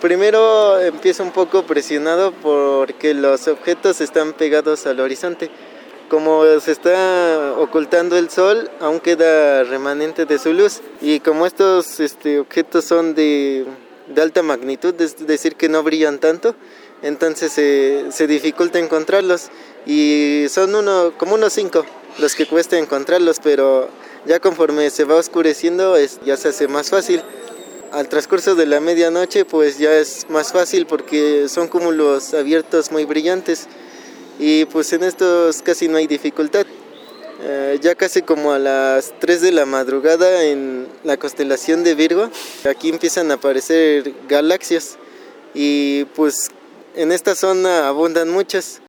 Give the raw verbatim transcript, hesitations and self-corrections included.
Primero empiezo un poco presionado porque los objetos están pegados al horizonte. Como se está ocultando el sol, aún queda remanente de su luz. Y como estos este, objetos son de, de alta magnitud, es decir, que no brillan tanto, entonces eh, se dificulta encontrarlos. Y son uno, como unos cinco los que cuesta encontrarlos, pero ya conforme se va oscureciendo es, ya se hace más fácil. Al transcurso de la medianoche pues ya es más fácil porque son cúmulos abiertos muy brillantes y pues en estos casi no hay dificultad. Eh, ya casi como a las tres de la madrugada en la constelación de Virgo, aquí empiezan a aparecer galaxias y pues en esta zona abundan muchas.